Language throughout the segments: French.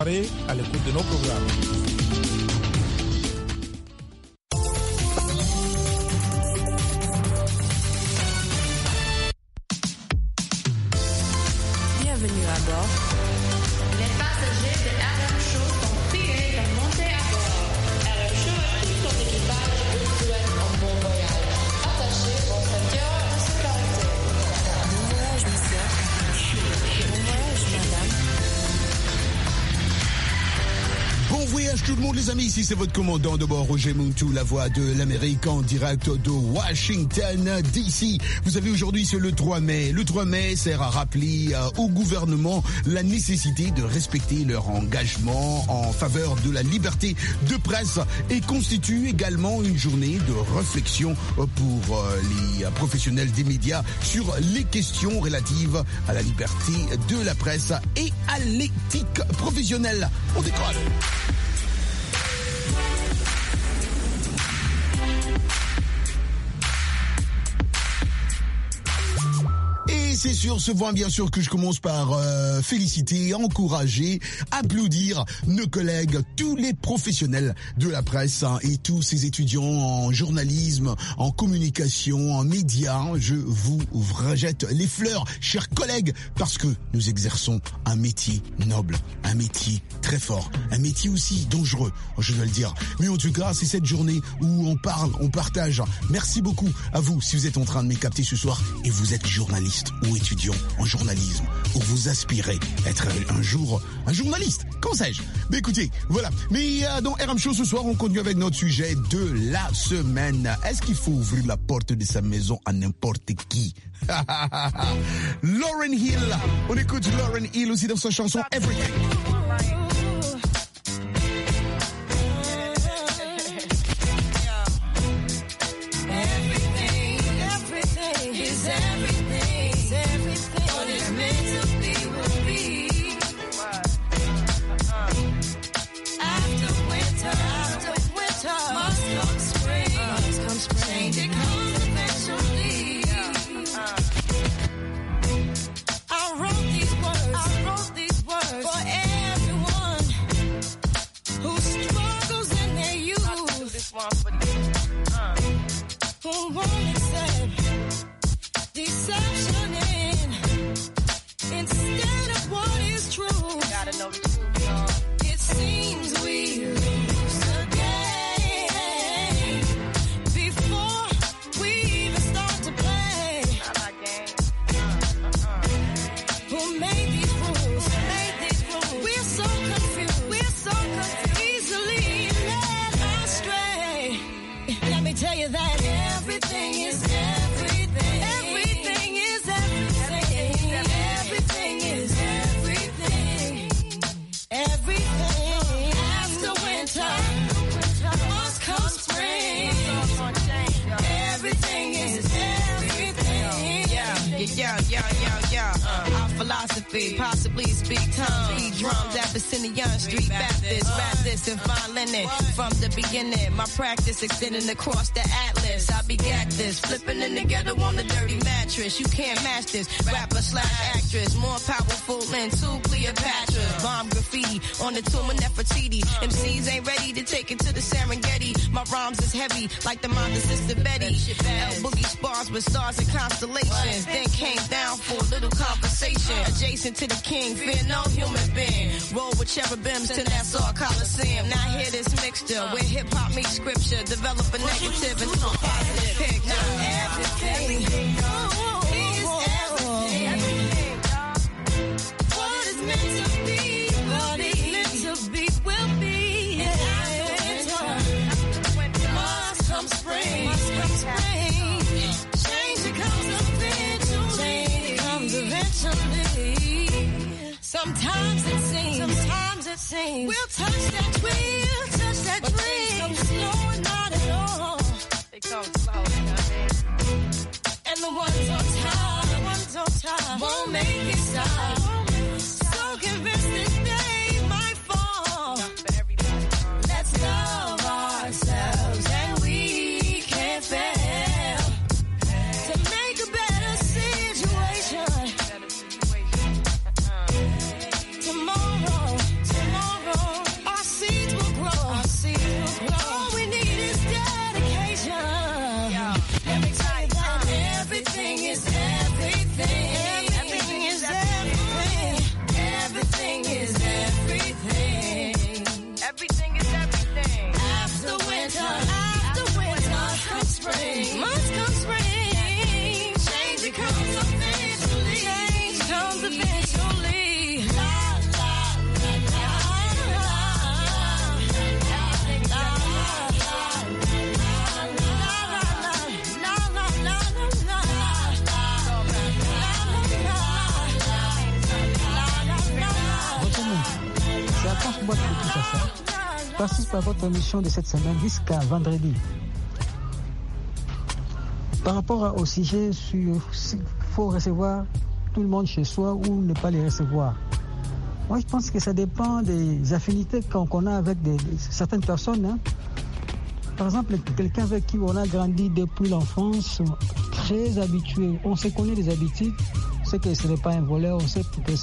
À l'écoute de nos programmes. Bienvenue à bord. Les passagers de RM Show sont priés de monter à bord. RM Show et tout son équipage vous souhaitent un bon voyage. Attachez vos ceintures de sécurité. Bon voyage, monsieur. Bon voyage, madame. Bon voyage tout le monde les amis, ici c'est votre commandant de bord Roger Muntu, la voix de l'Amérique en direct de Washington DC. Vous savez aujourd'hui c'est le 3 mai. Le 3 mai sert à rappeler au gouvernement la nécessité de respecter leur engagement en faveur de la liberté de presse et constitue également une journée de réflexion pour les professionnels des médias sur les questions relatives à la liberté de la presse et à l'éthique professionnelle. On décolle. Et c'est sur ce point bien sûr que je commence par féliciter, encourager, applaudir nos collègues, tous les professionnels de la presse et tous ces étudiants en journalisme, en communication, en médias. Je vous rejette les fleurs, chers collègues, parce que nous exerçons un métier noble, un métier très fort, un métier aussi dangereux, je dois le dire. Mais en tout cas, c'est cette journée où on parle, on partage. Merci beaucoup à vous si vous êtes en train de me capter ce soir et vous êtes journaliste ou étudiant en journalisme, ou vous aspirez être un jour un journaliste, qu'en sais-je. Mais écoutez, voilà. Mais dans RM Show ce soir, on continue avec notre sujet de la semaine. Est-ce qu'il faut ouvrir la porte de sa maison à n'importe qui? Lauryn Hill, on écoute Lauryn Hill aussi dans sa chanson Everything. Possibly speak tongues, beat drums at Abyssinian Street Baptist, rap this and fine linen. From the beginning, my practice extending across the atlas. I begat this, flipping in together on the dirty mattress. You can't match this, rapper / actress, more powerful than two Cleopatra. Bomb graffiti on the tomb of Nefertiti. MCs ain't ready to take it to the Serengeti. My rhymes is heavy like the mind of Sister Betty. L Boogie spars with stars and constellations. Then came down for a little conversation. Adjacent to the king, fear no human being. Roll with cherubims to Nassau Coliseum. Now hear this mixture where hip hop meets scripture. Develop a negative into a positive picture. Everything. What is meant to be, what is meant to be will be. Must come spring. Change comes eventually. Sometimes it seems we'll touch that dream. Slow, not at all. They come slow, and the ones on top won't make it stop. So convinced this day might fall. Let's love ourselves and we can't fail to make a better situation. Tomorrow pense que moi, je touche à ça. Participe à votre émission de cette semaine jusqu'à vendredi. Par rapport au sujet sur s'il faut recevoir tout le monde chez soi ou ne pas les recevoir. Moi, je pense que ça dépend des affinités qu'on a avec certaines personnes. Hein. Par exemple, quelqu'un avec qui on a grandi depuis l'enfance, très habitué, on se connaît des habitudes, on sait que ce n'est pas un voleur, on sait que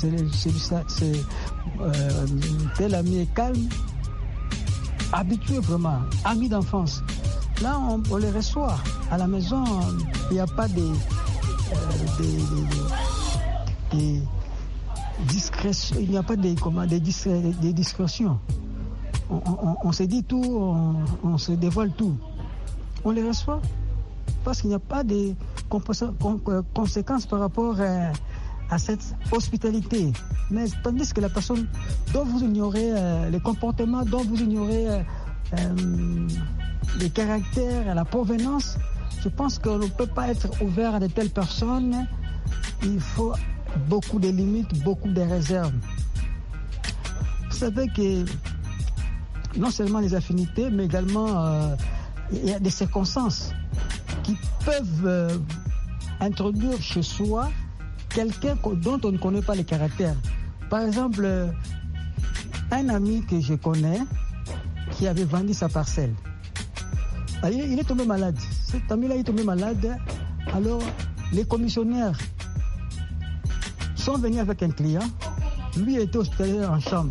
tel ami est calme, habitué vraiment, ami d'enfance. Là, on les reçoit à la maison, il n'y a pas des discrétions, il n'y a pas des discrétions. On se dit tout, on se dévoile tout. On les reçoit parce qu'il n'y a pas de conséquences par rapport à cette hospitalité. Mais tandis que la personne dont vous ignorez les comportements, dont vous ignorez les caractères, la provenance, je pense qu'on ne peut pas être ouvert à de telles personnes. Il faut beaucoup de limites, beaucoup de réserves. Vous savez que non seulement les affinités, mais également il y a des circonstances qui peuvent introduire chez soi quelqu'un dont on ne connaît pas les caractères. Par exemple, un ami que je connais qui avait vendu sa parcelle. Il est tombé malade. Cet ami-là est tombé malade. Alors, les commissionnaires sont venus avec un client. Lui était hospitalisé en chambre.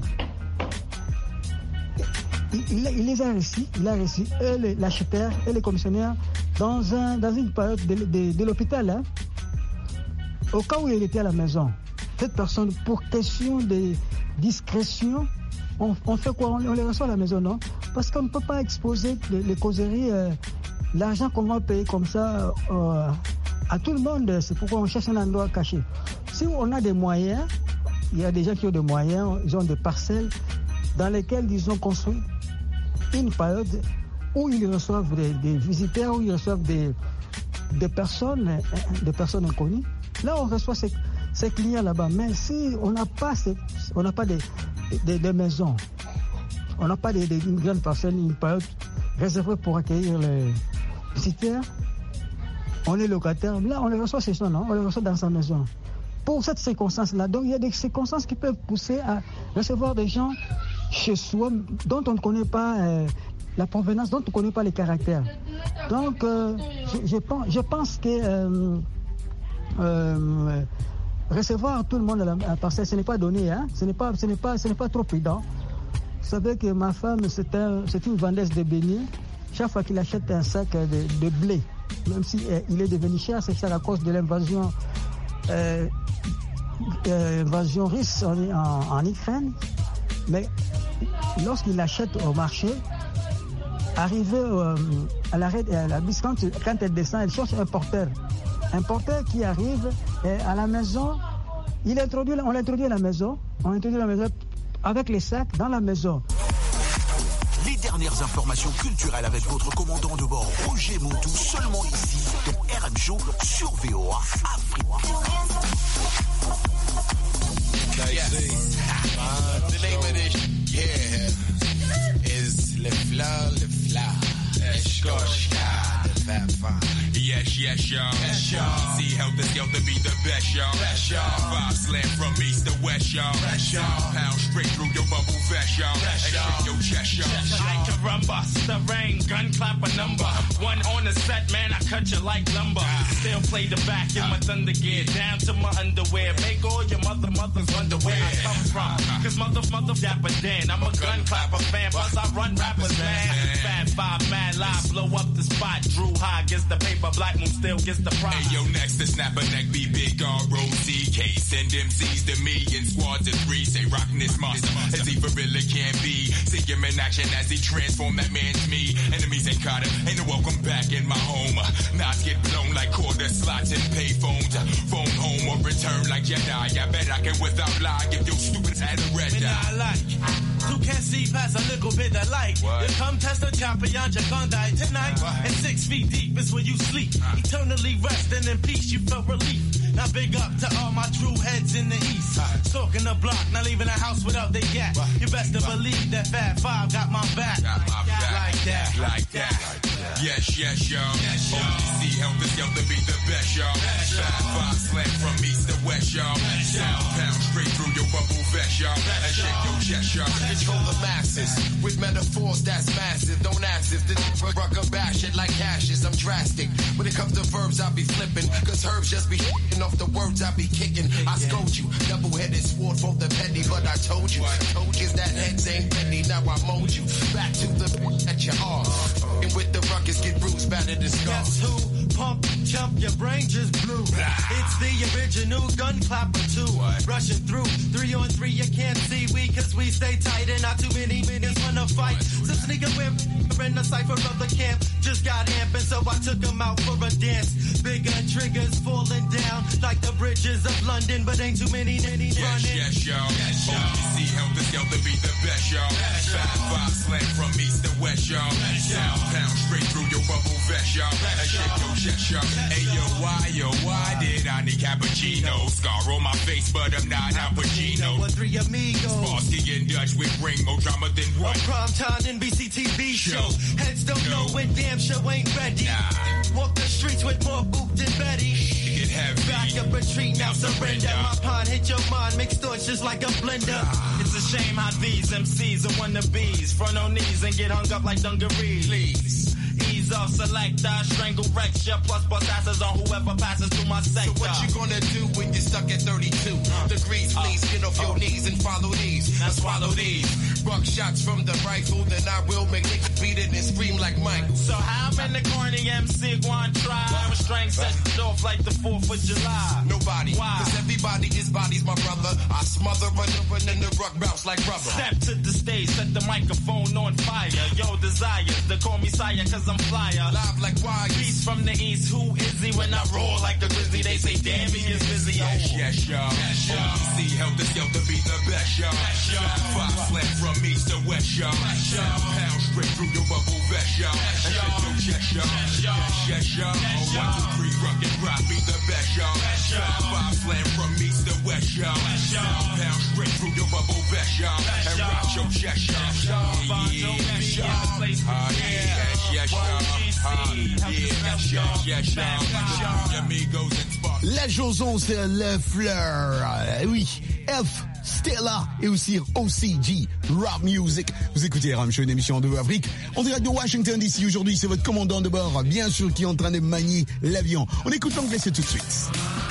Il les a reçus, l'acheteur et les commissionnaires dans une période de l'hôpital. Hein. Au cas où il était à la maison, cette personne, pour question de discrétion, on fait quoi? On les reçoit à la maison, non? Parce qu'on ne peut pas exposer les causeries, l'argent qu'on va payer comme ça à tout le monde. C'est pourquoi on cherche un endroit caché. Si on a des moyens, il y a des gens qui ont des moyens, ils ont des parcelles dans lesquelles ils ont construit une période où ils reçoivent des visiteurs, où ils reçoivent des personnes inconnues. Là, on reçoit ces clients là-bas. Mais si on n'a pas des maisons, on n'a pas une grande parcelle, une période réservée pour accueillir les visiteurs, on est locataire. Là, on les reçoit chez soi, non? On les reçoit dans sa maison. Pour cette circonstance-là, donc il y a des circonstances qui peuvent pousser à recevoir des gens chez soi dont on ne connaît pas la provenance, dont on ne connaît pas les caractères. Donc, je pense que recevoir tout le monde à la parcelle, ce n'est pas donné, hein? Ce n'est pas trop prudent. Vous savez que ma femme, c'est une vendeuse de beignets. Chaque fois qu'il achète un sac de blé, même si il est devenu cher, c'est cher à cause de l'invasion russe en Ukraine. Mais lorsqu'il achète au marché, arrivé à l'arrêt, la bus, quand elle descend, elle cherche un porteur. Un porteur qui arrive à la maison, on l'introduit à la maison, avec les sacs dans la maison. Les dernières informations culturelles avec votre commandant de bord, Roger Moutou, seulement ici, dans RM Show, sur VOA Afrique. The name of this is Le Fleur. Escorche, Yes, y'all. See how the skill to be the best, y'all. Five slam from east to west, y'all. Pound straight through your bubble vest, y'all. And shake your chest, y'all. Like a rumba, the rain, gun clap a number. One on the set, man, I cut you like lumber. Still play the back in my thunder gear, down to my underwear. Make all your mother's wonder where I come from. Cause mother dapper Dan, I'm a gun clapper fan, plus I run rappers, man. Fat Five, mad live, blow up the spot. Drew High gets the paper, Black Moon still gets the prize. Hey, yo, next to snap a neck, be big R-O-C-K. Send MCs to me in squads of three. Say rockin' this monster, as he for really can be. See him in action as he transform that man to me. Enemies ain't caught him, ain't no welcome back in my home. Knots get blown like quarter slots and pay phones. Phone home or return like Jedi. I bet I can without lie give your stupid ass a red eye. You can't see past a little bit of light. You come test the champion, you're gonna die tonight. And 6 feet deep is where you sleep. Eternally resting in peace, you felt relief. Now big up to all my true heads in the east. Stalking the block, not leaving the house without they gat. You best to believe that Fat Five got my back. Like that. Like that. Yes, yes, y'all. OPC help us to be the best, y'all. Fat Five slam from east to west, y'all. Pound straight through your bubble vest, y'all. And shake your chest, y'all. Control the masses with metaphors that's massive. Don't ask if the rucker bash it like ashes. I'm drastic. When it comes to verbs, I be flipping. Cause herbs just be hitting off the words I be kicking. I scold you. Double-headed sword for the penny. But I told you that heads ain't penny. Now I mold you. Back to the at your arm. And with the ruckus, get bruised, battered and scarred. Guess who? Pump, jump, your brain just blew. It's the original gun clapper too. Rushing through 3-on-3, you can't see we cause we stay tight and not too many minutes wanna fight. Some sneaker we're in the cipher of the camp. Just got amping, so I took them out for a dance. Bigger triggers falling down like the bridges of London, but ain't too many running. Yes, y'all. OPC help us to be the best, y'all. Fat Five slam from east to west, y'all. Pound straight through your bubble vest, y'all. And shake your chest, y'all. Hey, why did I need cappuccino? Scar on my face, but I'm not Al Pacino. With three amigos. Sparsky in Dutch with ring, more drama than what? Prime time NBC TV show. Heads don't know when damn show ain't ready. Walk the streets with more boot than Betty. Get heavy. Back up retreat, now surrender. My pond hit your mind, mixed thoughts just like a blender. It's a shame how these MCs are wannabes. Front on knees and get hung up like dungarees. Please. Ease off, select, I strangle wrecks. Your plus bust asses on whoever passes through my sector. So what you gonna do when you're stuck at 32 degrees? Please get off your knees and follow these. Now swallow these. Buck shots from the rifle, then I will make niggas beat it and scream like Michael. So how many corny MC going try? When strength sets off like the 4th of July. Nobody. Why? Cause everybody is body's my brother. I smother, run in the ruck bounce like rubber. Step to the stage, set the microphone on fire. Yo, desire, they call me sire cause I'm flyer. Live like wires. Beast from the east, who is he? When I roar like a grizzly, they say damn he is busy. Yes, y'all. OPC help us to be the best, y'all. Five slam from east to west, y'all. Pound straight through your bubble vest, y'all. And shake your chest, y'all. Yes, y'all. 1, 2, 3, rock and rock, be the best, y'all. Five slam from east to west, y'all. Pound straight through your bubble vest, y'all. And rock your chest, y'all. Yes, La chanson c'est Le Fleur. Oui, F, Stella et aussi OCG, Rap Music. Vous écoutez RM Show, une émission de Afrique. En direct de Washington DC. Aujourd'hui, c'est votre commandant de bord, bien sûr, qui est en train de manier l'avion. On écoute l'anglais, c'est tout de suite.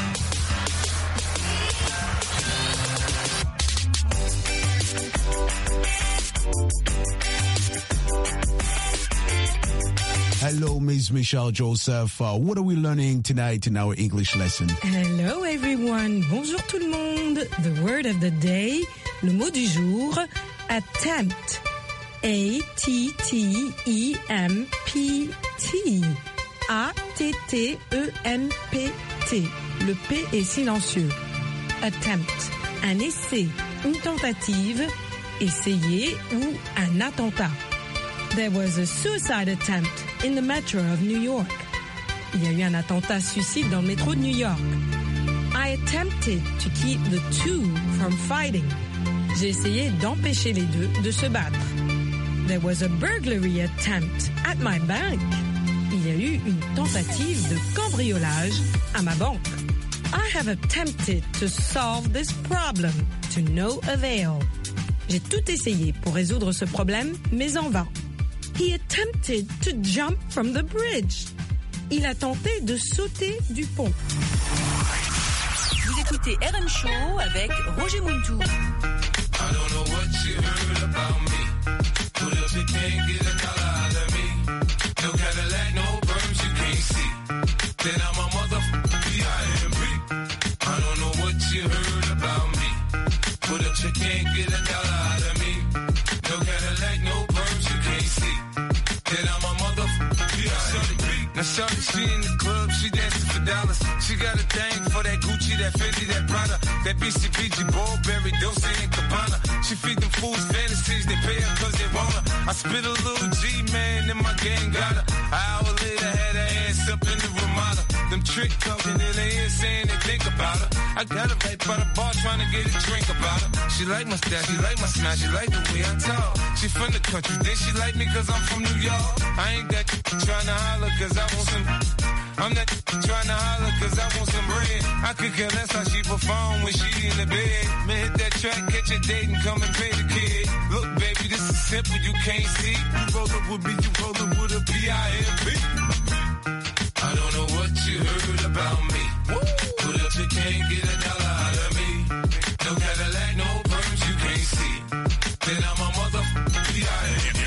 Hello, Ms. Michelle Joseph. What are we learning tonight in our English lesson? Hello, everyone. Bonjour tout le monde. The word of the day, le mot du jour, attempt. A-T-T-E-M-P-T. A-T-T-E-M-P-T. Le P est silencieux. Attempt. Un essai, une tentative, essayer ou un attentat. There was a suicide attempt in the metro of New York. Il y a eu un attentat suicide dans le métro de New York. I attempted to keep the two from fighting. J'ai essayé d'empêcher les deux de se battre. There was a burglary attempt at my bank. Il y a eu une tentative de cambriolage à ma banque. I have attempted to solve this problem to no avail. J'ai tout essayé pour résoudre ce problème, mais en vain. He attempted to jump from the bridge. Il a tenté de sauter du pont. Vous écoutez RM Show avec Roger Muntou. I don't know what you heard about me. But if you can't get a dollar out of me, no Cadillac, no perms you can't see. Then I'm a motherfucker, B.I.M.B. I don't know what you heard about me. But if you can't get a dollar out of me, no Cadillac, no perms you can't see. Then I'm a motherfucker, B.I.M.B. Now shorty, she in the club, she dancing for dollars. She got a thing for that Gucci, that Fendi, that Prada, that BCBG, Burberry, Dolce & Gabbana. She feed them fools fantasies, they pay her cause they want her. I spit a little G, man, and my gang got her. An hour later, had her ass up in the Ramada. Them Trick talking in the ear saying they think about her. I got her right by the bar trying to get a drink about her. She like my style, she like my smile, she like the way I talk. She from the country, then she like me cause I'm from New York. I ain't that trying to holler cause I want some. I'm not trying to holler cause I want some bread. I could care less how she perform when she in the bed. Man, hit that track, catch a date and come and pay the kid. Look, baby, this is simple, you can't see. You roll up with me, you roll up with a P.I.M.P. I don't know what you heard about me. Put up, you can't get a dollar out of me. No Cadillac, no perms, you can't see. Then I'm a motherfucker P.I.M.P.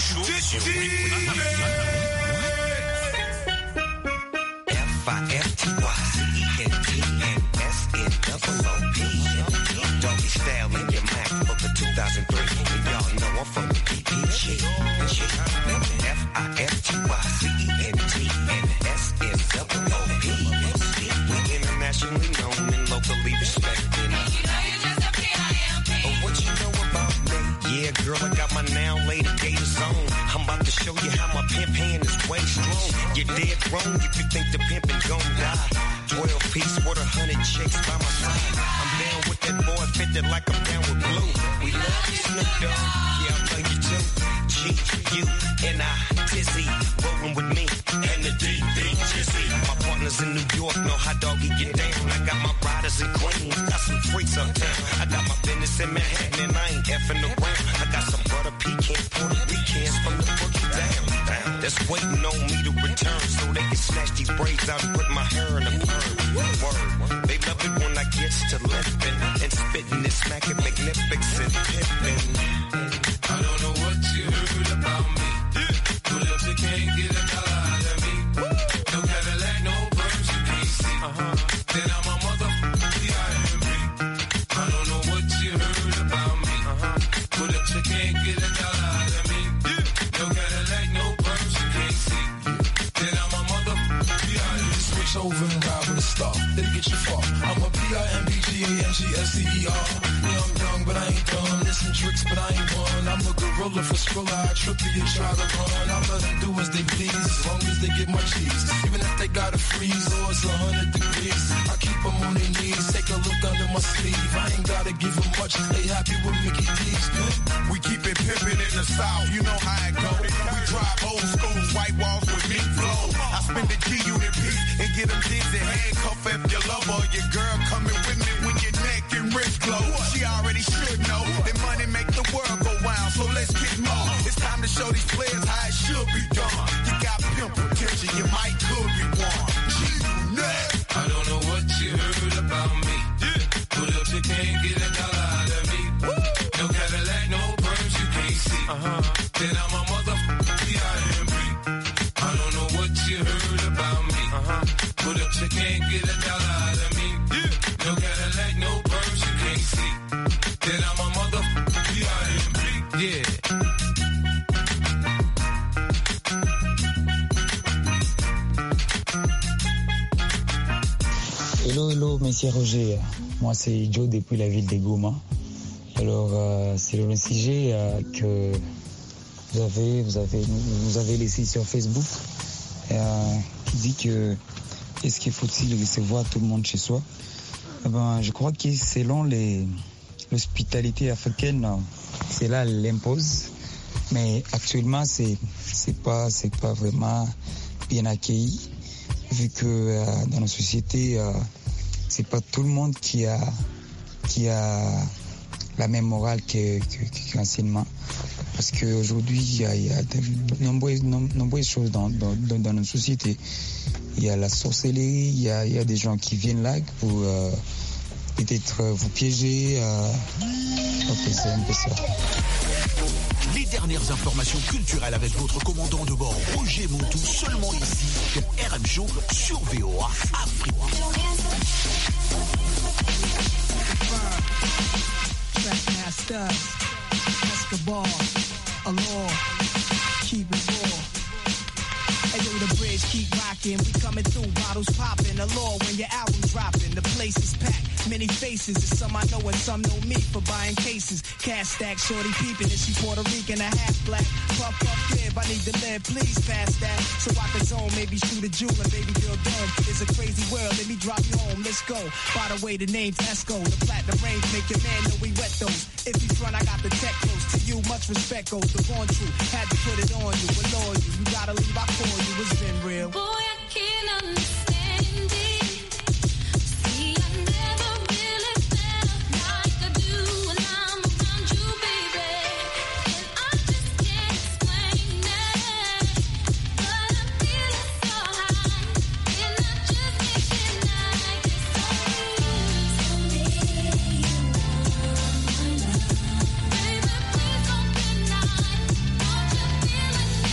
F-I-F-T-Y-C-E-N-T-N-S-N-O-O-P. Doggy style in your Mac for the 2003. And y'all know I'm from the BPG. F-I-F-T-Y-C-E-N-T-N-S-N-O-O-P. We internationally known and locally respected. Oh, what you know about me? Yeah, girl, I got my now lady gators on. I'm about to show you how my pimp hand is way strong. You're dead wrong if you think the pimpin' gon' die. 12 piece with 100 chicks by my side. I'm down with that boy 50 like I'm down with Blue. We love you, Snoop Dogg. Yeah, I love you too. G-U-N-I-T-Z. Rollin' with me and the D-D-G-Z. My partners in New York know how doggy get down. I got my riders in Queens, got some freaks uptown. I got my business in Manhattan and I ain't effing around. I got some butter pecan Puerto Ricans from the boogie down. That's waiting on me to return so they can snatch these braids out and put my hair in a perm. Word. They love it when I get to lippin' and spittin' and smacking magnificent pippin'. I don't know what you heard about me. Put up, you can't get a dollar out of me. No Cadillac, no perms, you can't see. Then I'm a motherfucker P.I.M.P. I don't know what you heard about me. Put up, you can't get a dollar out of me. No Cadillac, no perms, you can't see. Then I'm a motherfucker P.I.M.P. Switch over and ride with a star. They get you far. I'm a P.I.M.P.G.A.N.G.S.C.E.R. Yeah, I'm young, but I ain't dumb. There's some tricks, but I ain't one. I'm a gorilla for Skrilla. I trip you and try to run. I let them do as they please, as long as they get my cheese. Even if they gotta freeze or it's 100 degrees, I keep them on their knees. Take a look under my sleeve. I ain't gotta give them much. They happy with Mickey D's. We keep it pimpin' in the South. You know how it go. We drive old school white walls with meat flow. I spend the G-Unit piece and get them dizzy. Handcuff if your lover or your girl coming with me when your neck and wrist glow. She already should know that money make the world go round. So let's get more. It's time to show these players how it should be done. You got pimp potential, you might could be one. G-Unit. I don't know what you heard about me. Put up, you can't get a dollar out of me. No Cadillac, no perms, you can't see. Then I'm a motherfucker P.I.M.P. I don't know what you heard about me. Put up, you can't get a dollar out of me. No Cadillac, no perms, you can't see. Then I'm a motherfucker P.I.M.P. Yeah. Hello, monsieur Roger. Moi, c'est Joe depuis la ville de Goma. Alors, c'est le sujet que vous avez laissé sur Facebook qui dit que est-ce qu'il faut-il recevoir tout le monde chez soi? Eh ben, je crois que selon l'hospitalité africaine, cela l'impose. Mais actuellement, c'est pas vraiment bien accueilli, vu que dans nos sociétés, c'est pas tout le monde qui a la même morale qu'anciennement. Parce qu'aujourd'hui, il y a de nombreuses choses dans notre société. Il y a la sorcellerie, il y a des gens qui viennent là pour peut-être vous piéger. Ok, c'est un peu ça. Les dernières informations culturelles avec votre commandant de bord, Roger Montou, seulement ici, dans RM Show sur VOA Afrique. Trackmaster, Escobar, Allure, keep it raw. Hey yo, the bridge keep rocking, we coming through, bottles popping, Allure when your album dropping, the place is packed. Many faces, and some I know and some know me for buying cases. Cash stack, shorty peeping, and she Puerto Rican, a half black. Puff, crib, I need to live, please pass that. So I can zone, maybe shoot a jewel, and baby girl dome. It's a crazy world, let me drop you home, let's go. By the way, the name's Esco, the platinum range, make your man know we wet those. If you front, I got the tech close to you, much respect goes. The born truth, had to put it on you, allure you. You gotta leave, I call you, it's been real. Boy, I can't understand it. See, I never really felt like I do when I'm around you, baby. And I just can't explain it. But I'm feeling so high, and I just can't deny this. So me, baby, please don't deny what you're feeling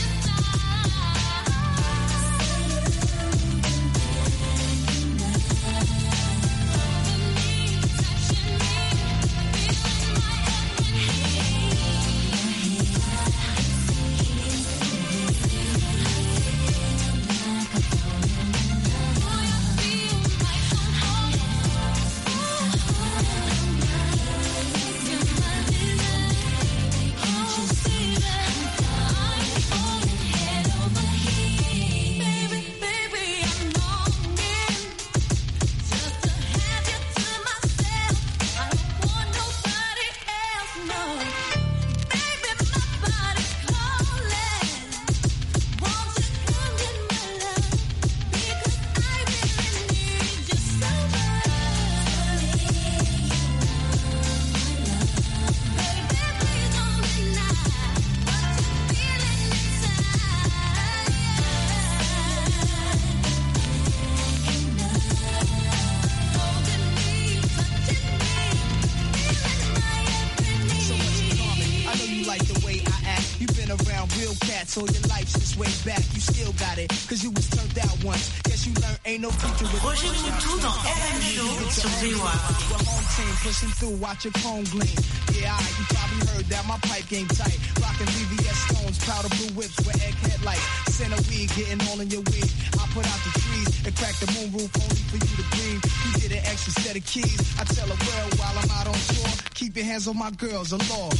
So your life's just way back, you still got it, cause you was turned out once. Guess you learned ain't no future with Roger Moutou dans RM Show sur VOA. The home team pushing through, watch your chrome gleam. Yeah, you probably heard that my pipe game tight. Rockin' VVS stones, powder blue whips with egg headlights. Center weed, getting all in your wig. I put out the trees and crack the moon roof only for you to breathe. You get an extra set of keys. I tell the world while I'm out on tour, keep your hands on my girls, a law.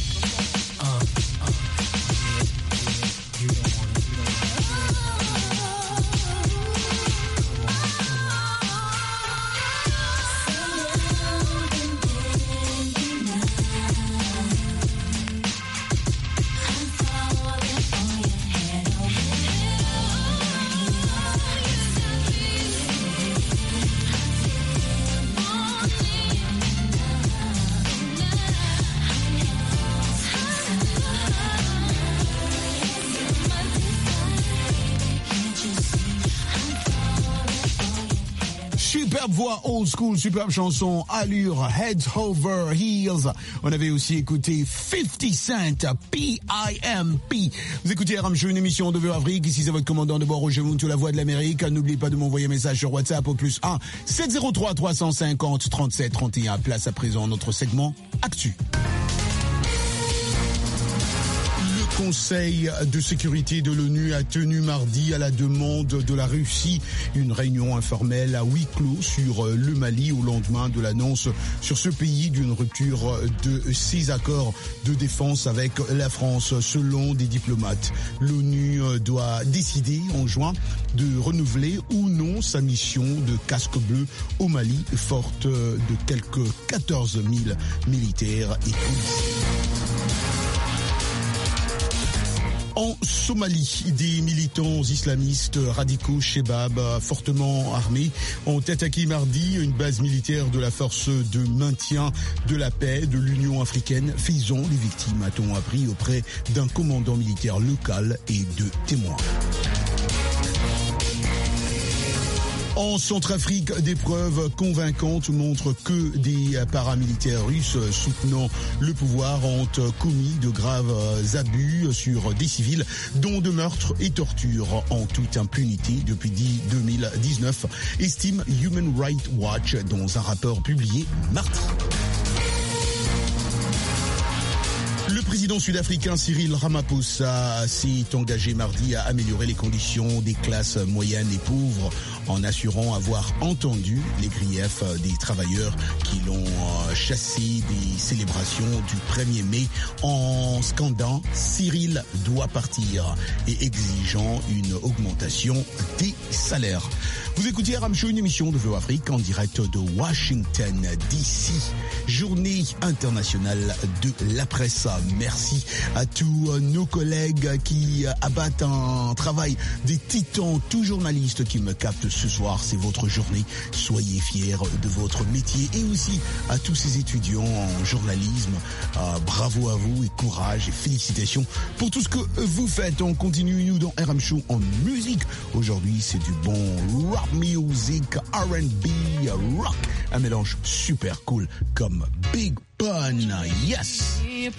Superbe voix old school, superbe chanson, allure, heads over heels. On avait aussi écouté 50 Cent, P.I.M.P. Vous écoutez RM Show, une émission de VOA Afrique. Ici, c'est votre commandant de bord, Roger Moutou, la voix de l'Amérique. N'oubliez pas de m'envoyer un message sur WhatsApp au +1 703 350 37 31. Place à présent notre segment Actu. Le Conseil de sécurité de l'ONU a tenu mardi à la demande de la Russie une réunion informelle à huis clos sur le Mali au lendemain de l'annonce sur ce pays d'une rupture de ses accords de défense avec la France. Selon des diplomates, l'ONU doit décider en juin de renouveler ou non sa mission de casque bleu au Mali, forte de quelques 14 000 militaires et policiers. En Somalie, des militants islamistes radicaux Shebab fortement armés ont attaqué mardi une base militaire de la force de maintien de la paix de l'Union africaine, faisant les victimes, a-t-on appris, auprès d'un commandant militaire local et de témoins. En Centrafrique, des preuves convaincantes montrent que des paramilitaires russes soutenant le pouvoir ont commis de graves abus sur des civils, dont de meurtres et tortures en toute impunité depuis 2019, estime Human Rights Watch dans un rapport publié mardi. Le président président sud-africain Cyril Ramaphosa s'est engagé mardi à améliorer les conditions des classes moyennes et pauvres en assurant avoir entendu les griefs des travailleurs qui l'ont chassé des célébrations du 1er mai en scandant « Cyril doit partir » et exigeant une augmentation des salaires. Vous écoutez RM Show, une émission de VOA Afrique en direct de Washington DC. Journée internationale de la presse. Merci à tous nos collègues qui abattent un travail des titans, tous journalistes qui me captent ce soir. C'est votre journée. Soyez fiers de votre métier et aussi à tous ces étudiants en journalisme. Bravo à vous et courage et félicitations pour tout ce que vous faites. On continue, nous, dans RM Show en musique. Aujourd'hui, c'est du bon rock music, R&B, rock. Un mélange super cool comme Big Pun. Yes! I'm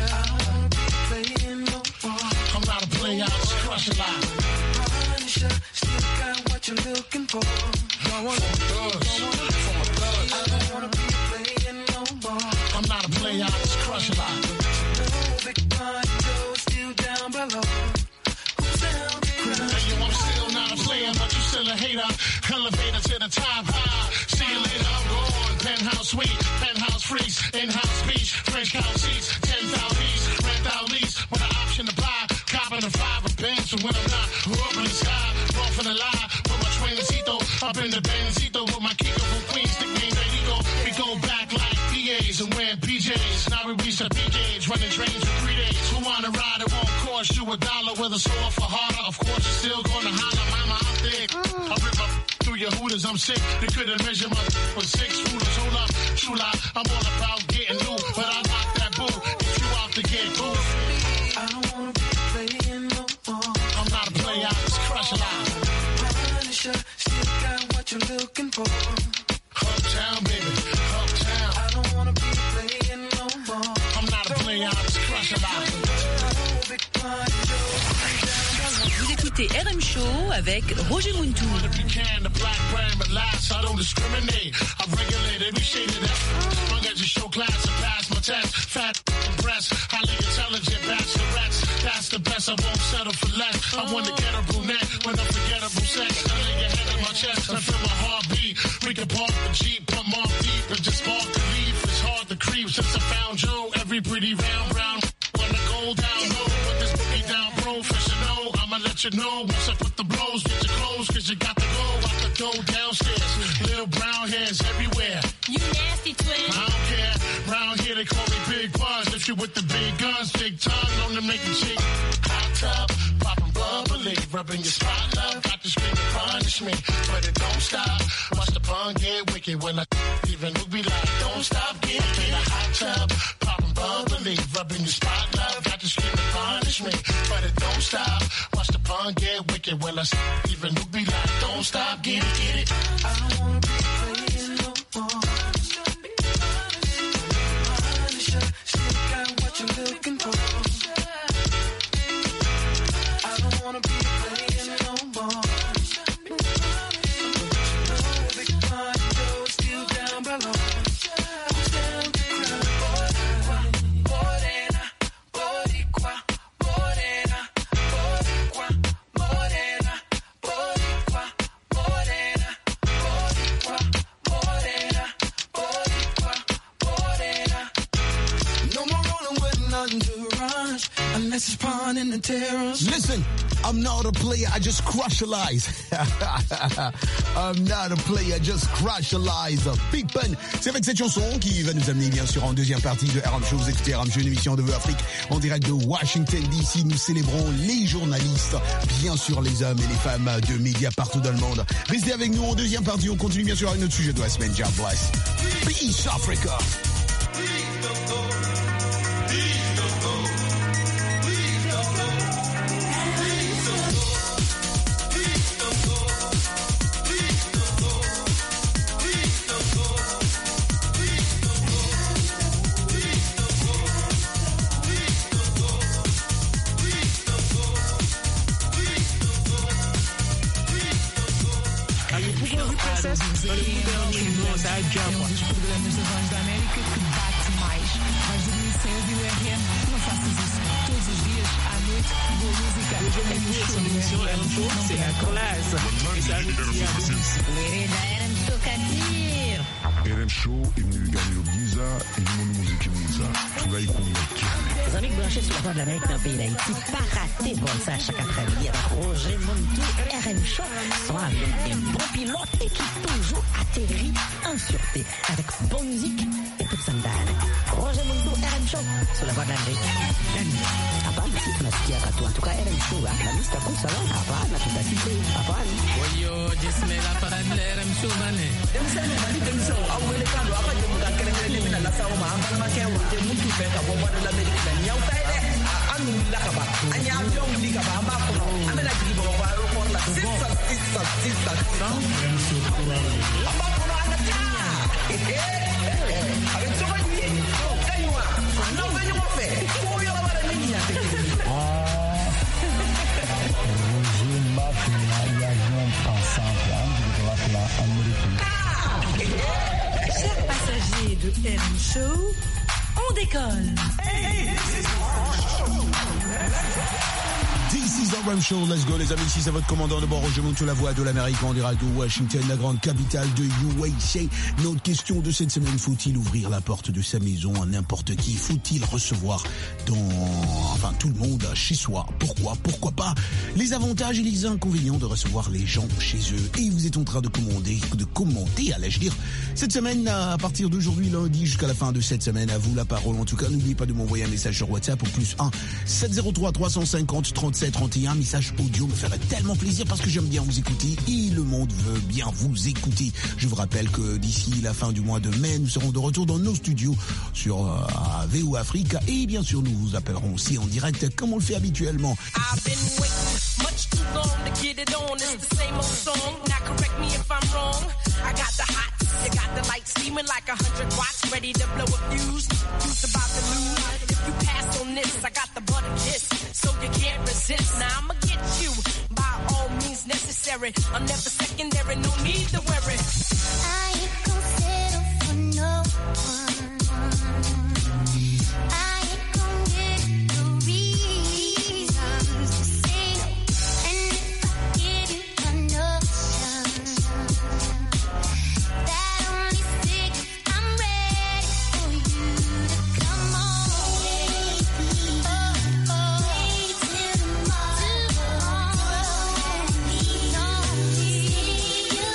not a player, I just crush a lot. Punisher, still got what you're looking for. I want some thugs, from a thug. I don't wanna be playing no more. I'm not a player, I just crush a lot. No big pun, Joe, still down below. Who's down below? Hey, yo, I'm still not a player, but you still a hater. Elevator to the top high. See you later, I'm gone. Penthouse suite, penthouse freaks, in-house beach, French couch seats, 10,000 east, rent out lease, with an option to buy, copping a 5 bands, and when I'm not, we're up in the sky, off in the lie, with my trainercito, up in the Benzito, with my Kiko from Queens, nickname Benito, we go back like PAs and wearing PJs, now we reach the PJs, running trains for 3 days, who wanna ride, it won't cost you $1, with a sore for harder, of course you're still gonna holler, mama, I'm thick, I rip up through your hooters, I'm sick, they couldn't measure my with 6 rulers, hold up, Chula, I'm all about getting new, but I knock that boo if you out to get booed. I don't wanna be playing no more. I'm not a player, I just crush a lot. Punisher, still got what you're looking for. Uptown, baby, uptown. I don't wanna be playing no more. I'm not a player, I just crush a lot. Vous écoutez RM Show avec Roger Muntou. I don't discriminate. I've regulated every shade of that. Long as you show class and pass my test. Fat breasts, highly intelligent bachelorettes. That's the best, I won't settle for less. I want to get a brunette with unforgettable sex. I lay your head on my chest, I feel my heartbeat. We can park the Jeep, put more deep, and just spark the leaf. It's hard to creep since I found Joe. Every pretty round brown wanna go down low. Put this boogie down professional. I'ma let you know once I put the blows. Get your clothes, cause you got to go out the door downstairs. Little brown hairs everywhere. You nasty twin. I don't care. Round here they call me Big Buzz. If you with the big guns, big tongue, known to make a chick. Hot tub, poppin' bubbly, rubbing your spot, love. Got to scream and punish me, but it don't stop. Watch the pun get wicked when I even who be like, don't stop, get in a hot tub, poppin' bubbly, rubbing your spot, love. Got to scream and punish me, but it don't stop. Watch the pun get wicked when I even who be like, don't stop, get it, get it. I don't wanna be playing no more. Punisher, still got what you're looking for. I don't wanna be playing no more. No big pun, Joe, still down below. Who's down below? Morena, Boricua, Morena, Boricua, Morena, Boricua, Morena, Boricua, Morena, Boricua, Morena. No more rolling with nothing to rush, unless it's pawn in the terrace. Listen, I'm not a player, I just crush a lies. I'm not a player, just crush a lies. Big Pun, c'est avec cette chanson qui va nous amener bien sûr en deuxième partie de RM Show. Vous écoutez RM Show, une émission de VOA Afrique en direct de Washington DC. Nous célébrons les journalistes, bien sûr les hommes et les femmes de médias partout dans le monde. Restez avec nous en deuxième partie, on continue bien sûr avec notre sujet de la semaine. God bless. Peace Africa. Um dos programas da Voz da América que bate mais. Vais dormir cedo e o RM não faças Roger Mounier sur l'émission RM Show, c'est la classe. Et ça nous dit à RM Show imniliganiro byiza irimo n'umuziki mwiza turayikunda cyane. Les amis branchés sur la voie de l'Amérique dans le pays d'Haïti, pas raté de voir ça à chaque après-midi avec Roger Mounier, RM Show, soit avec un bon pilote et qui toujours atterrit en sûreté avec bonne musique et toute sa dame. Roger Mounier, RM Show, sur la voie de l'Amérique. Hapana, si tunasikia watu watuka RM Show, la lista kusa wala hapana, tutasite hapana. Oyo, jismela parade la RM Show bane. Demsene bali demso, awele kando apa jemuka kere mina la sawo ma ambala makewa, je mutu feka bo bodo la Amerika nyau taide. Anu lakaba, anya yong likaba amba kono. Amena jibo ba ro por la sisa. RM Show courage. Amba kono anata. Avec ce manier, kaiwa. Non venyo mo fe. Ko yo la bara nini ya te. Roger Mafia, il y a un ensemble, Chers passagers de RM Show, on décolle. This is RM Show, let's go les amis, ici c'est votre commandant de bord, Roger Mounier, la voix de l'Amérique en direct de Washington, la grande capitale de USA. Notre question de cette semaine, faut-il ouvrir la porte de sa maison à n'importe qui? Faut-il recevoir tout le monde chez soi? Pourquoi pas? Les avantages et les inconvénients de recevoir les gens chez eux. Et vous êtes en train de commenter, allais-je dire, cette semaine, à partir d'aujourd'hui, lundi, jusqu'à la fin de cette semaine, à vous la parole. En tout cas, n'oubliez pas de m'envoyer un message sur WhatsApp au +1 703 350 37 31, message audio, me ferait tellement plaisir parce que j'aime bien vous écouter et le monde veut bien vous écouter. Je vous rappelle que d'ici la fin du mois de mai, nous serons de retour dans nos studios sur VO Afrique et bien sûr nous vous appellerons aussi en direct comme on le fait habituellement. I've been waiting much too long to get it on. It's the same old song. Now correct me if I'm wrong. I got the hot, you got the light steaming like 100 watts, ready to blow a fuse. Who's about to lose? If you pass on this, I got the butter kiss, so you can't resist. Now I'ma get you by all means necessary. I'm never secondary, no need to worry. I ain't gon' settle for no one. I ain't gon' get the reasons to say no. And if I give you a notion, that only signals I'm ready for you to come on. Wait till tomorrow. Don't see you.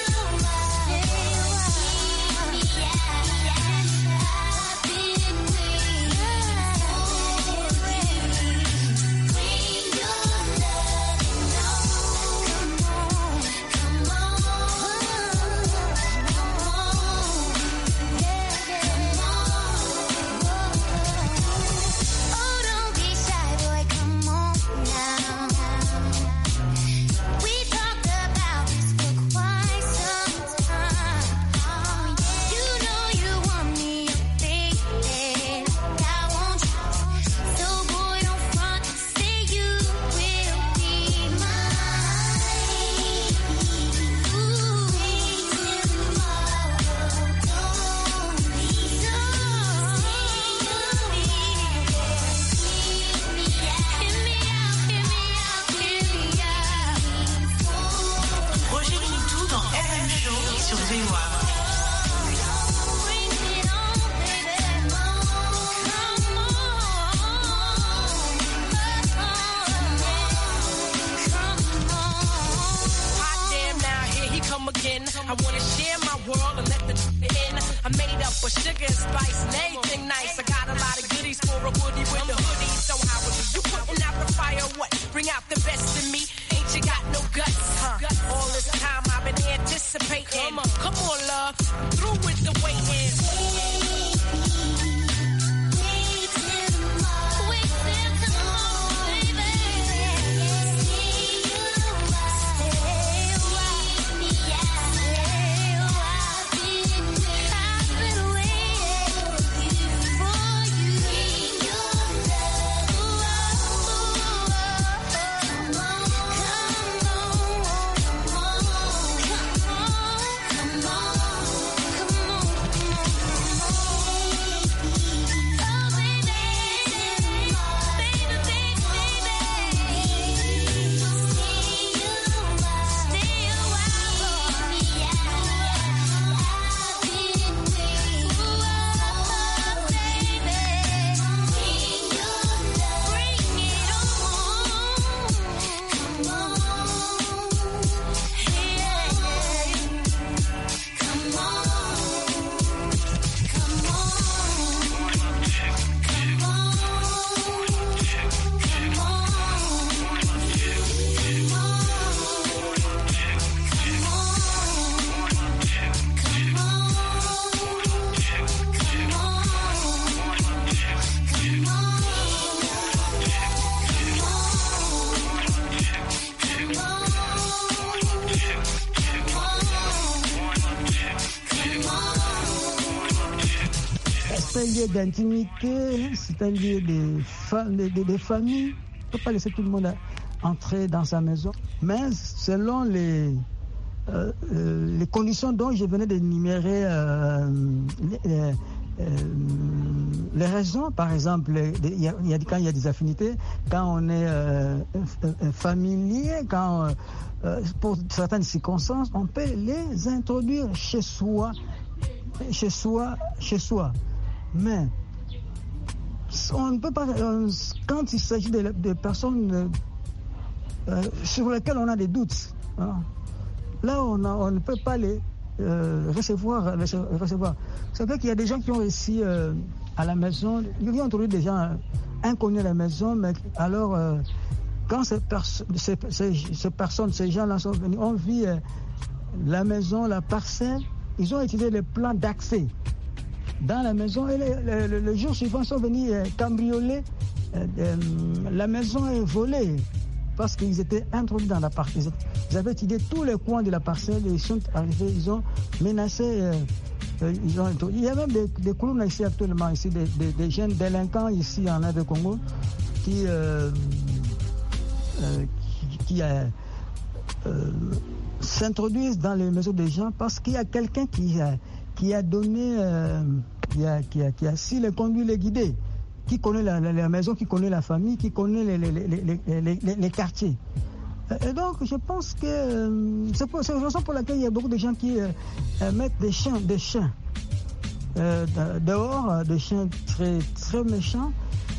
I wanna share my world and let the in. I'm made up of sugar and spice and everything nice. I got a lot of goodies for a woody with a hoodie. So how would you putting out the fire? What? Bring out the best in me. Ain't you got no guts? Huh? All this time I've been anticipating. Come on, love. I'm through with the waiting. un lieu d'intimité, c'est un lieu de famille. On ne peut pas laisser tout le monde entrer dans sa maison. Mais selon les conditions dont je venais d'énumérer, les raisons, par exemple, quand il y a des affinités, quand on est familier, quand pour certaines circonstances, on peut les introduire chez soi. Mais on ne peut pas, quand il s'agit de personnes sur lesquelles on a des doutes, hein, là on ne peut pas les recevoir. C'est vrai qu'il y a des gens qui ont réussi à la maison, ils ont introduit des gens inconnus à la maison, mais alors quand ces gens-là sont venus, ont vu la maison, la parcelle, ils ont utilisé les plans d'accès dans la maison et le jour suivant ils sont venus cambrioler la maison est volée parce qu'ils étaient introduits dans la parcelle. Ils avaient étudié tous les coins de la parcelle et ils sont arrivés, ils ont menacé, il y a même des colonnes ici actuellement, ici, des jeunes délinquants ici en Inde Congo qui s'introduisent dans les maisons des gens parce qu'il y a quelqu'un qui a donné, qui a su les conduire, les guider, qui connaît la maison, qui connaît la famille, qui connaît les quartiers. Et donc je pense que c'est la raison pour laquelle il y a beaucoup de gens qui mettent des chiens dehors, des chiens très, très méchants.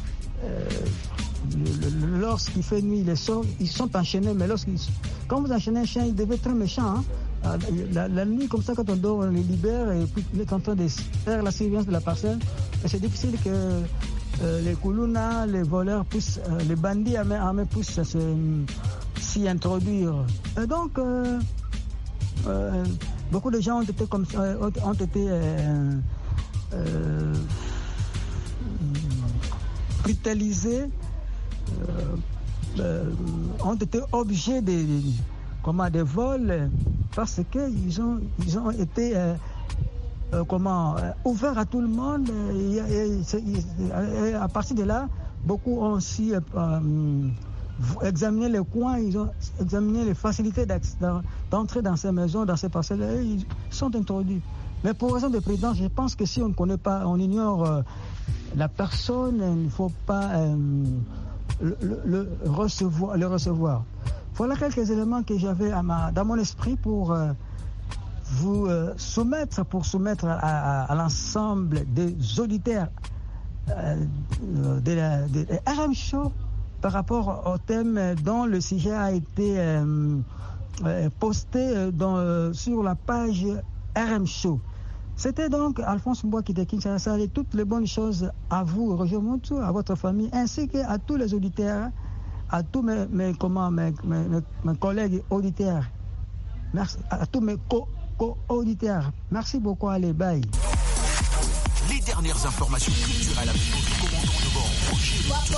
Lorsqu'il fait nuit, ils sont enchaînés, mais quand vous enchaînez un chien, il devient très méchant. Hein. La nuit, comme ça, quand on dort, on les libère et puis on est en train de faire la surveillance de la parcelle. Et c'est difficile que les Kuluna, les voleurs puissent, les bandits armés puissent s'y introduire. Et donc, beaucoup de gens ont été brutalisés. Ont été objets des vols parce qu'ils ont été ouverts à tout le monde et à partir de là beaucoup ont aussi examiné les coins, ils ont examiné les facilités d'entrer dans ces maisons, dans ces parcelles et ils sont introduits. Mais pour raison de prudence, je pense que si on ne connaît pas, on ignore la personne, il ne faut pas le recevoir. Voilà quelques éléments que j'avais dans mon esprit pour vous soumettre à l'ensemble des auditeurs de RM Show par rapport au thème dont le sujet a été posté sur la page RM Show. C'était donc Alphonse Mboua qui était Kinshasa et toutes les bonnes choses à vous, Roger Montou, à votre famille, ainsi qu'à tous les auditeurs, à tous mes collègues auditeurs, merci, à tous mes co-auditeurs. Merci beaucoup, allez, bye. Les dernières informations culturelles avec notre commandant de bord, Roger Montou.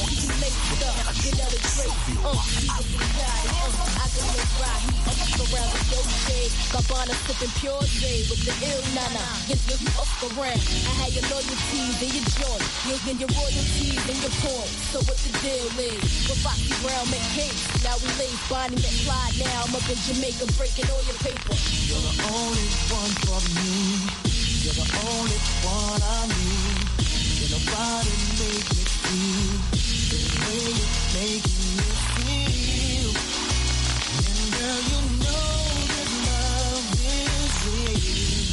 Gabbana sipping pure J with the ill nana. Get you off the ramp. I had your loyalties in your joint. Using your royalties in your porn. So what the deal is? With Foxy Brown make cake. Now we lay Bonnie McFly. Now I'm up in Jamaica breaking all your paper. You're the only one for me. You're the only one I need. Can nobody make me feel the way you're making me feel? And girl, you know that love is real.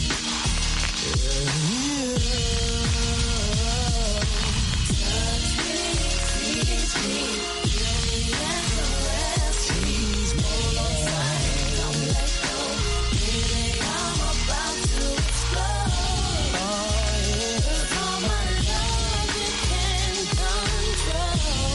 Touch me, tease me, kill me and caress me. Tease me, don't let go. Baby, I'm about to explode. Cause all my love you can control.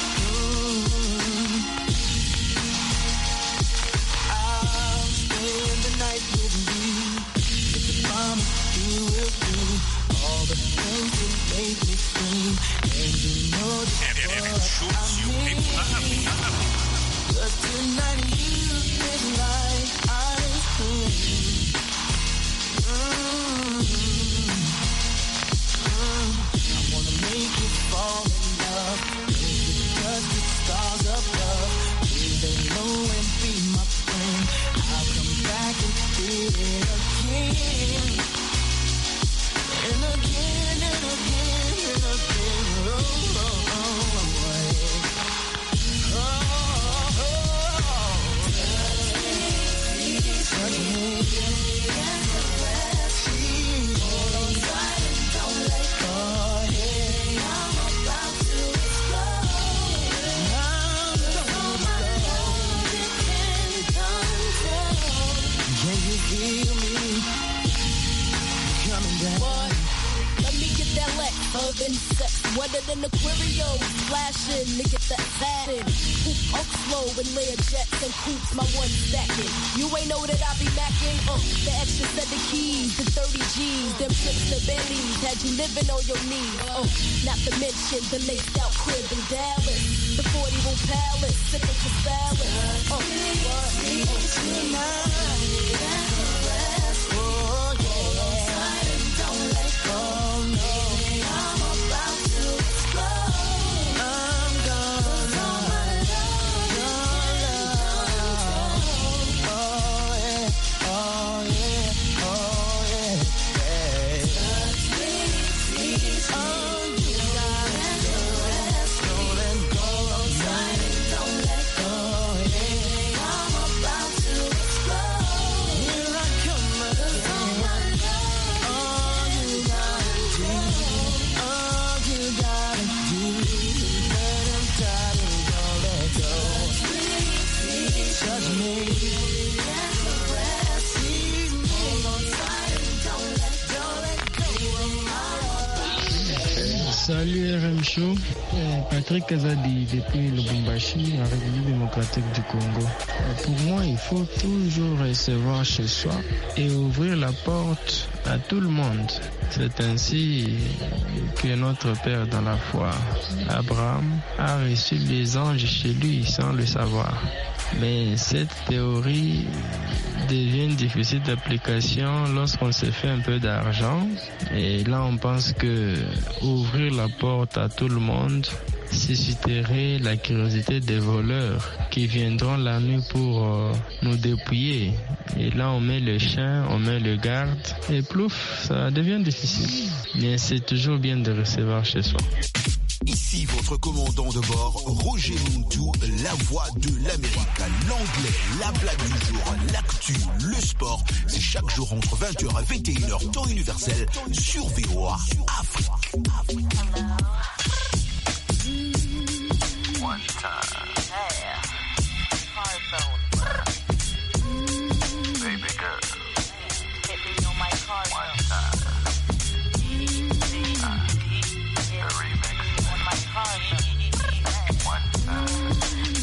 I'll spend the night with you. It's a promise you will do all the things that make me scream. And you know just what I mean. But tonight you taste like ice cream. I can feel it again. And again and again and again. Oh, oh, oh, touch me. Hold on tight and don't let go. I'm about to explode. Can you feel me coming down? What? Let me get that leck, urban sex, wetter than Aquarium, flashing to get that satin. Poop up slow and layer jets and coops, my one stacking. You ain't know that I be macking, the extra set of keys, the 30 G's, them trips to Bentley's, had you living on your knees, not to mention the laced out crib in Dallas, the 40-room palace, sipping for salad, what? Salut RM Show, Patrick Kazadi depuis Lubumbashi, la République démocratique du Congo. Pour moi, il faut toujours recevoir chez soi et ouvrir la porte à tout le monde. C'est ainsi que notre Père dans la foi, Abraham, a reçu les anges chez lui sans le savoir. Mais cette théorie devient difficile d'application lorsqu'on se fait un peu d'argent. Et là, on pense que ouvrir la porte à tout le monde susciterait la curiosité des voleurs qui viendront la nuit pour nous dépouiller. Et là, on met le chien, on met le garde et plouf, ça devient difficile. Mais c'est toujours bien de recevoir chez soi. Ici votre commandant de bord, Roger Muntu, la voix de l'Amérique, l'anglais, la blague du jour, l'actu, le sport. C'est chaque jour entre 20h et 21h, temps universel, sur VOA Afrique. One time. Baby girl. Hit me on my car. One time. The remix. On my car. One time.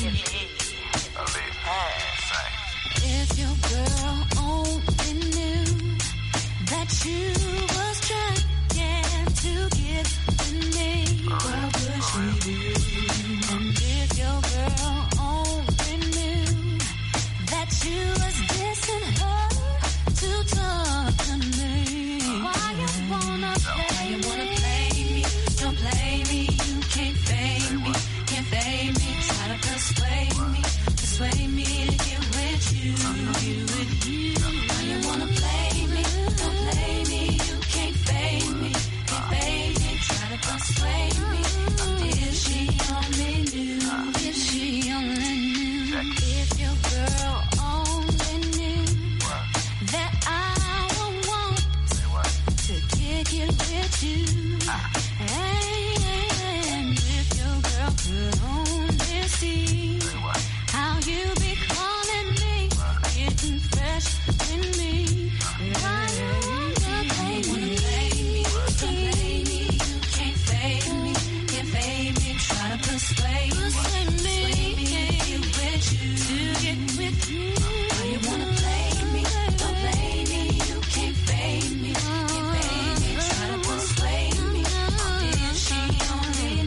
If your girl only knew that you was trying to get to me, what would she do? And if your girl only knew that you was dissing her to talk to me, why you wanna play me? Don't play me, you can't fade me, can't fade me. Try to persuade me to get with you, with you. Why you wanna play me? Don't play me, you can't fade me, can't fade me. Try to persuade me. If she only knew, if she only knew, if your girl only knew that I would want to kick it with you. And if your girl could only see how you be calling me, getting fresh with me. Why you wanna play me? Don't play me, you can't fade me, can't fade me. Try to persuade me to get with you. Why you wanna play me? Don't play me, you can't fade me, can't fade me. Try to persuade me. If she only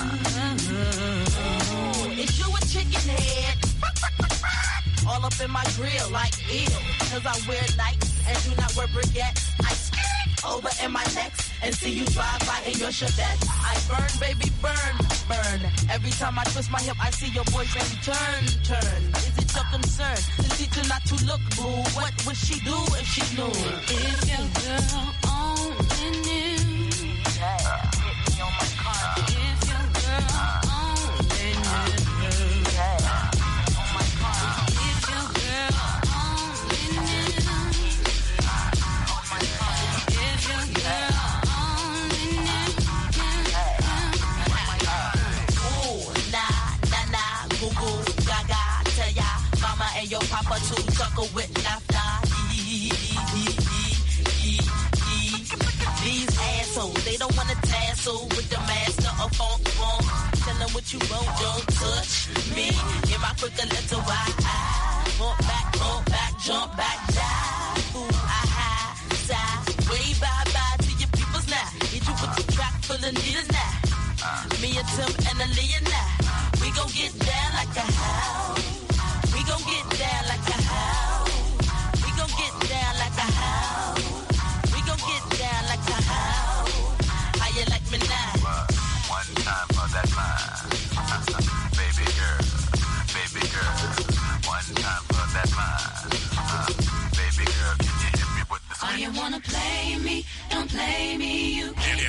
knew. Is you a chicken head? All up in my grill like eel. Cause I wear Nikes and do not wear briquettes. I skirt over in my necks and see you drive by in your Chevette. I burn, baby, burn, burn. Every time I twist my hip, I see your boyfriend turn. Is it it's your concern to teach her not to look, boo. What would she do if she knew? If your girl only knew. Yeah, hit me on my car. If your girl only knew. Yeah, on my car. If your girl only knew. On my car. If your girl only knew. Ooh, nah, goo goo, gaga, tell ya, mama and your papa to suckle with laughter. These assholes, they don't wanna tassel with the master of funk. Tell them what you want, don't touch me. Give my quick a little why I bump back, jump back, die. Ooh, I side, way bye to your peoples now. Hit you with the track full of needles now. Me and Tim and Aaliyah now. We gon' get down like a house. We gon' get down like a house. We gon' get down like a house. We gon' get down like a house. How you like me now? One time for that mind. Baby girl. One time for that mind. Baby girl, can you hit me with the Oh, you wanna play me? Don't play me. You can't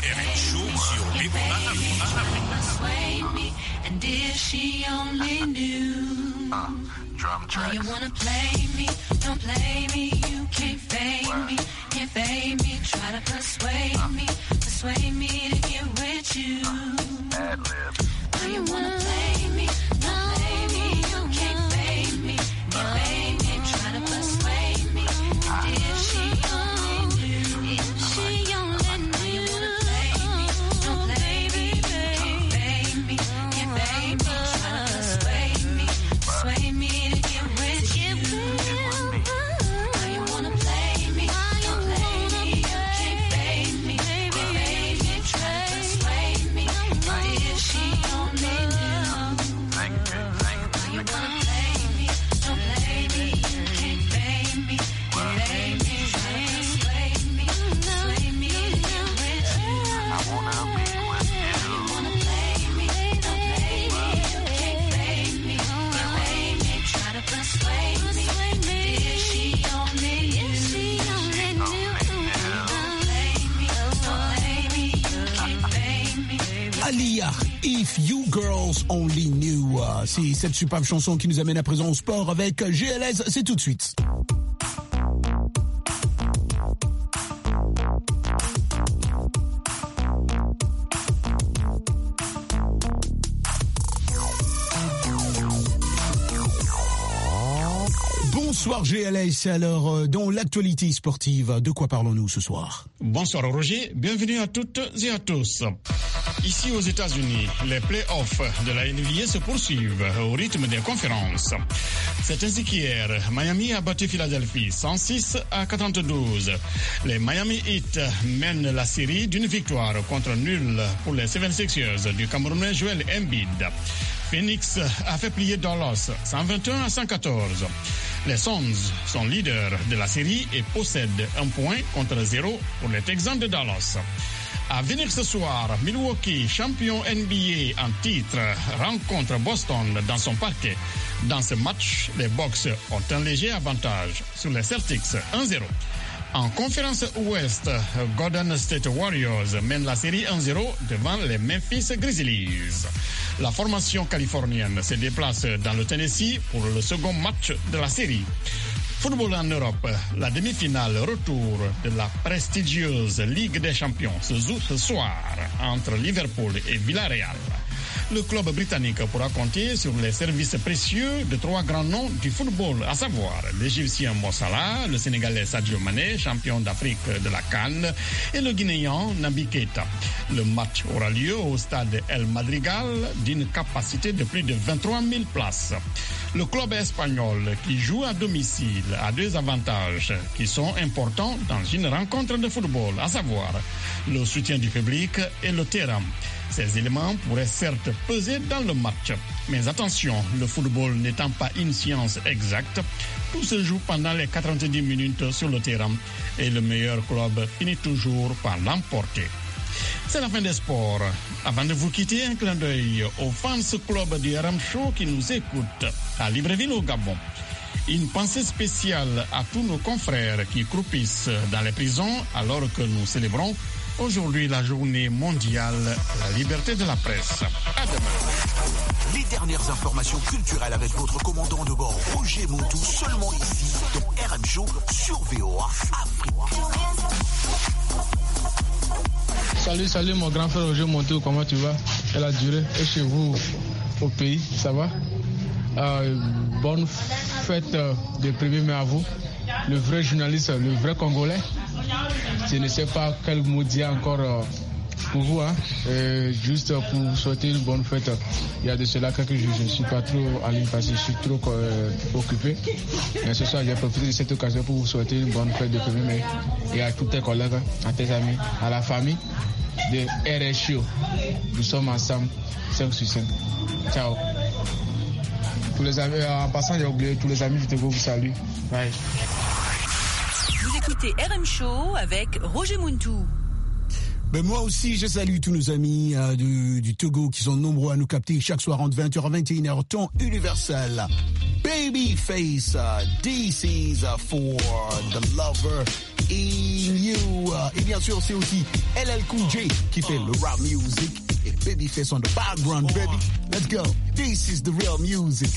sway me. And if she only knew. Drum Oh, tracks. you wanna play me? Don't play me. You can't fade me. Can't fade me. Try to persuade me to get with you. Ad lib. Oh, you wanna play me? Don't play me. You can't fade me. Can't fade me. Try to persuade me. If she only knew. If she only knew. Oh, you wanna play me? Don't play me. Can't fade me. Can't fade me. Try to persuade me to get with you. Oh, you wanna play me? Don't play me. You can't fade me. Can't fade me. Try to persuade me. If she only knew. Thank you. Oh, you wanna play me? Don't play me. You can't fade me. Can't fade me. Try to persuade me to get with you. I wanna be with you. Wanna play me? Don't play me. You can't fade me. Can't fade me. Try to persuade me. If she only knew. Don't play me. Don't play me. You can't fade me. Alia, If You Girls Only Knew. C'est cette superbe chanson qui nous amène à présent au sport avec GLS. C'est tout de suite. Bonsoir GLS, alors dans l'actualité sportive, de quoi parlons-nous ce soir? Bonsoir Roger, bienvenue à toutes et à tous. Ici aux États-Unis, les playoffs de la NBA se poursuivent au rythme des conférences. C'est ainsi qu'hier, Miami a battu Philadelphie 106-92. Les Miami Heat mènent la série d'une victoire contre nul pour les 76ers du Camerounais Joel Embiid. Phoenix a fait plier Dallas 121-114. Les Suns sont leaders de la série et possèdent un point contre 0 pour les Texans de Dallas. À venir ce soir, Milwaukee, champion NBA en titre, rencontre Boston dans son parquet. Dans ce match, les Bucks ont un léger avantage sur les Celtics 1-0. En conférence Ouest, Golden State Warriors mène la série 1-0 devant les Memphis Grizzlies. La formation californienne se déplace dans le Tennessee pour le second match de la série. Football en Europe, la demi-finale retour de la prestigieuse Ligue des Champions se joue ce soir entre Liverpool et Villarreal. Le club britannique pourra compter sur les services précieux de trois grands noms du football, à savoir l'Égyptien Mo Salah, le Sénégalais Sadio Mané, champion d'Afrique de la CAN, et le Guinéen Naby Keita. Le match aura lieu au stade El Madrigal d'une capacité de plus de 23 000 places. Le club espagnol qui joue à domicile a deux avantages qui sont importants dans une rencontre de football, à savoir le soutien du public et le terrain. Ces éléments pourraient certes peser dans le match. Mais attention, le football n'étant pas une science exacte, tout se joue pendant les 90 minutes sur le terrain et le meilleur club finit toujours par l'emporter. C'est la fin des sports. Avant de vous quitter, un clin d'œil aux fans club du RM Show qui nous écoutent à Libreville au Gabon. Une pensée spéciale à tous nos confrères qui croupissent dans les prisons alors que nous célébrons aujourd'hui la journée mondiale de la liberté de la presse. À demain. Les dernières informations culturelles avec votre commandant de bord Roger Montou, seulement ici dans RM Show sur VOA Afrique. Salut mon grand frère Roger Montou, comment tu vas? Et la durée est chez vous au pays, ça va? Bonne fête de 1er mai à vous. Le vrai journaliste, le vrai Congolais. Je ne sais pas quel mot dire encore pour vous, hein. Juste pour souhaiter une bonne fête. Il y a de cela quelques jours, je ne suis pas trop en ligne parce que je suis trop occupé. Mais ce soir, j'ai profité de cette occasion pour vous souhaiter une bonne fête de 1er mai. Et à tous tes collègues, à tes amis, à la famille de RSHO. Nous sommes ensemble, 5 sur 5. Ciao. Tous les amis, en passant, j'ai oublié, tous les amis, je vous salue. Bye. Vous écoutez RM Show avec Roger Montou. Ben moi aussi, je salue tous nos amis du Togo qui sont nombreux à nous capter chaque soir entre 20h à 21h, temps universel. Babyface, this is for the lover in you. Et bien sûr, c'est aussi LL Cool J qui fait le rap music. Et Babyface on the background, baby. Let's go. This is the real music.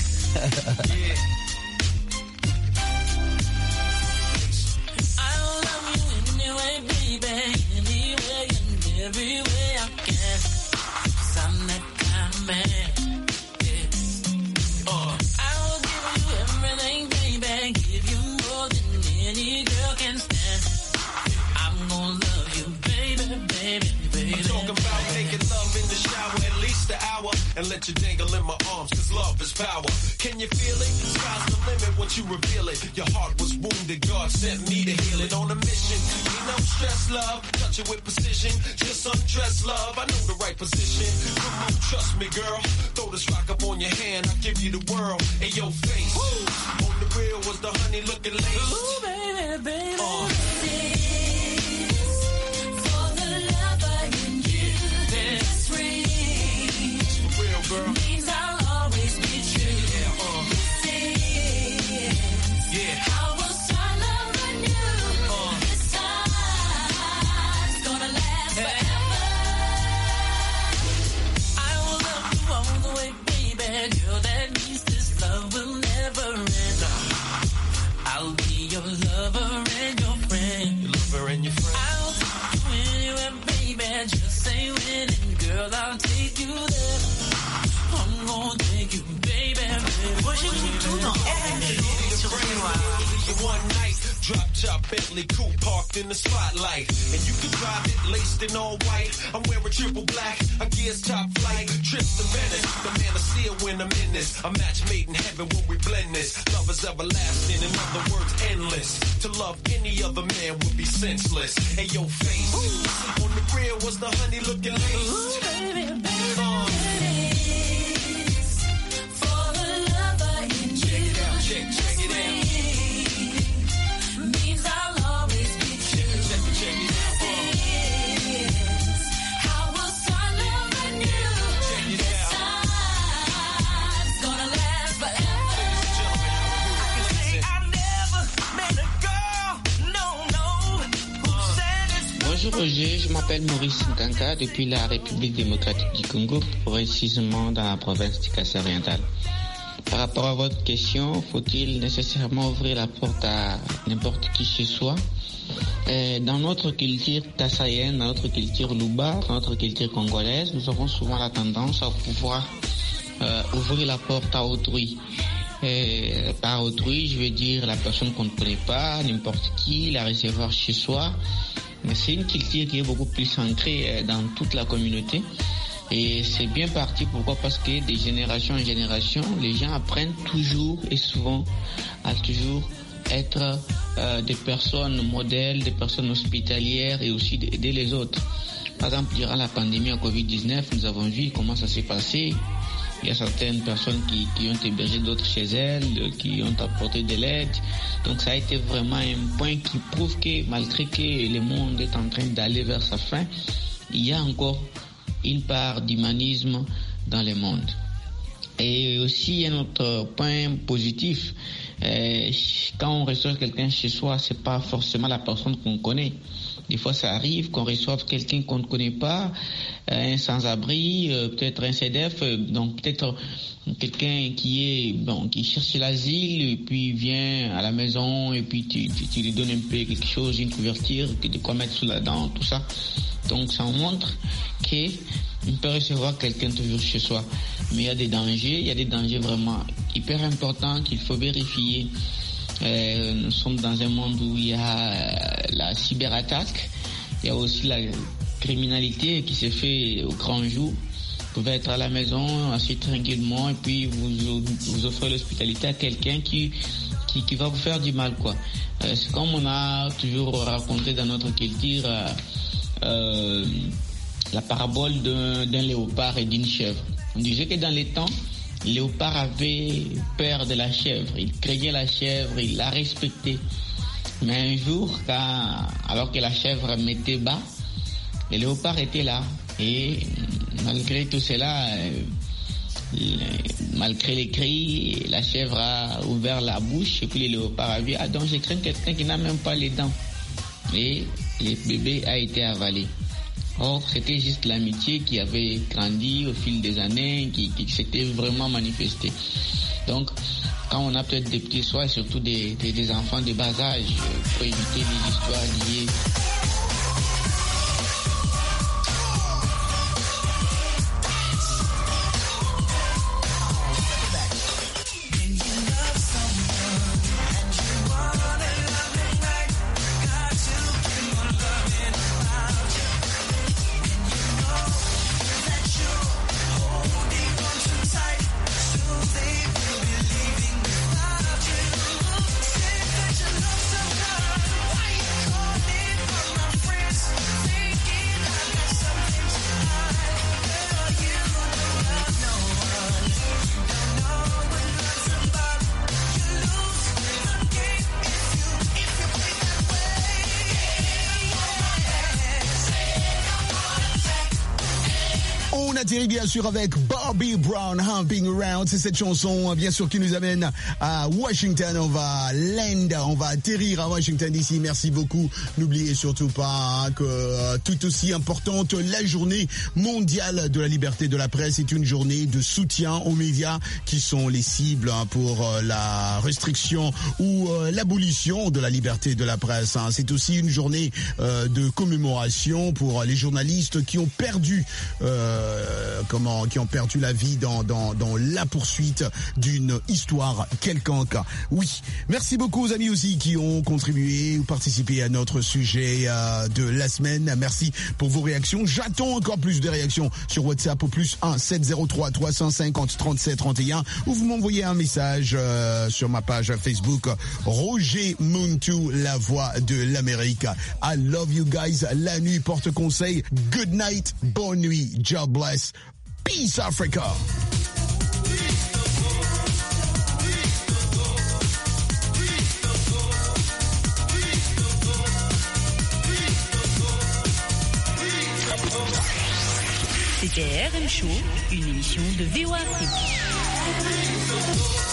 Every way I can, 'cause I'm that kind of man. Yeah. I'll give you everything, baby. Give you more than any girl can stand. I'm gonna love you, baby, baby, baby. I'm talking about making love in the shower at least an hour and let you dangle in my arms, 'cause love is power. Can you feel it? Sky's the limit once you reveal it. Your heart was wounded, God sent me to heal it. On a mission, ain't no stress, love. Touch it with precision, just undress, love. I know the right position. Come on, trust me, girl. Throw this rock up on your hand, I'll give you the world in your face. Woo! On the real was the honey looking lace. Ooh, baby, baby. For the lover in you, this ring. For real, girl. Means I'll always be true. Yeah. I will start loving you. This time's gonna last forever. I will love you all the way, baby. Girl, that means this love will never end. I'll be your lover and your friend. Your lover and your friend. I'll take you anywhere, baby. Just say when, and girl, I'll take you there. I'm gonna take you, baby, baby. Roger Montou dans RMC sur VOA. One night, drop top Bentley coupe parked in the spotlight, and you can drive it laced in all white. I'm wearing triple black, I gears top flight, trips to Venice. The man I see when I'm in this. A match made in heaven when we blend this. Love is everlasting, in other words, endless. To love any other man would be senseless. Hey, your face on the real was the honey looking lace. Ooh, baby, baby. For the lover in you. Check it out, check it out. Means I'll always be true. Check it out. I will start loving you. Check it This out. time's gonna last forever. I can say I never met a girl, no, who said it's Bonjour Roger, je m'appelle Maurice Nkanka depuis la République démocratique du Congo, précisément dans la province du Kassai oriental. Par rapport à votre question, faut-il nécessairement ouvrir la porte à n'importe qui chez soi? Dans notre culture kassaïenne, dans notre culture louba, dans notre culture congolaise, nous avons souvent la tendance à pouvoir ouvrir la porte à autrui. Par autrui, je veux dire la personne qu'on ne connaît pas, n'importe qui, la recevoir chez soi. Mais c'est une culture qui est beaucoup plus ancrée dans toute la communauté. Et c'est bien parti, pourquoi? Parce que de génération en génération, les gens apprennent toujours et souvent à toujours être des personnes modèles, des personnes hospitalières et aussi d'aider les autres. Par exemple, durant la pandémie à Covid-19, nous avons vu comment ça s'est passé. Il y a certaines personnes qui ont hébergé d'autres chez elles, qui ont apporté de l'aide. Donc ça a été vraiment un point qui prouve que malgré que le monde est en train d'aller vers sa fin, il y a encore une part d'humanisme dans le monde. Et aussi un autre point positif, quand on reçoit quelqu'un chez soi, c'est pas forcément la personne qu'on connaît. Des fois, ça arrive qu'on reçoive quelqu'un qu'on ne connaît pas, un sans-abri, peut-être un CDF, donc peut-être quelqu'un qui cherche l'asile et puis vient à la maison et puis tu lui donnes un peu quelque chose, une couverture, de quoi mettre sous la dent, tout ça. Donc ça montre qu'on peut recevoir quelqu'un toujours chez soi. Mais il y a des dangers vraiment hyper importants qu'il faut vérifier. Nous sommes dans un monde où il y a la cyberattaque, il y a aussi la criminalité qui se fait au grand jour. Vous pouvez être à la maison, assis tranquillement, et puis vous offrez l'hospitalité à quelqu'un qui va vous faire du mal, quoi. C'est comme on a toujours raconté dans notre culture la parabole d'un léopard et d'une chèvre. On disait que dans les temps, le léopard avait peur de la chèvre, il craignait la chèvre, il la respectait. Mais un jour, alors que la chèvre mettait bas, le léopard était là. Et malgré tout cela, malgré les cris, la chèvre a ouvert la bouche et puis le léopard a dit « Ah donc je crains quelqu'un qui n'a même pas les dents ». Et le bébé a été avalé. Or, c'était juste l'amitié qui avait grandi au fil des années, qui s'était vraiment manifestée. Donc, quand on a peut-être des petits soins, surtout des enfants de bas âge, pour éviter les histoires liées. Atterri bien sûr avec Bobby Brown, Humping Around. C'est cette chanson bien sûr qui nous amène à Washington. On va atterrir à Washington d'ici. Merci beaucoup. N'oubliez surtout pas que tout aussi importante, la journée mondiale de la liberté de la presse est une journée de soutien aux médias qui sont les cibles pour la restriction ou l'abolition de la liberté de la presse. C'est aussi une journée de commémoration pour les journalistes qui ont perdu la vie dans la poursuite d'une histoire quelconque. Oui, merci beaucoup aux amis aussi qui ont contribué ou participé à notre sujet de la semaine. Merci pour vos réactions. J'attends encore plus de réactions sur WhatsApp au +1 703 350 37 31 ou vous m'envoyez un message sur ma page Facebook Roger Muntu, la voix de l'Amérique. I love you guys. La nuit porte conseil. Good night. Bonne nuit. God bless. Peace Africa. C'était RM Show, une émission de VOA Afrique.